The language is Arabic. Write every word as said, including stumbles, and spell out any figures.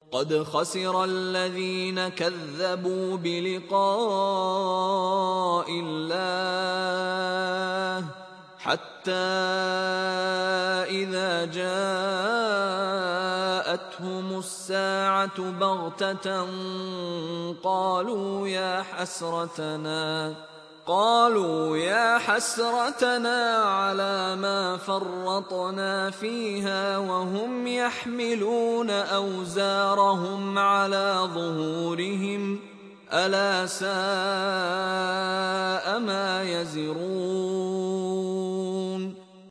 قد خسر الذين كذبوا بلقاء الله حتى إذا جاءتهم الساعة بغتة قالوا يا حسرتنا قالوا يا حسرتنا على ما فرطنا فيها وهم يحملون أوزارهم على ظهورهم ألا ساء ما يزرون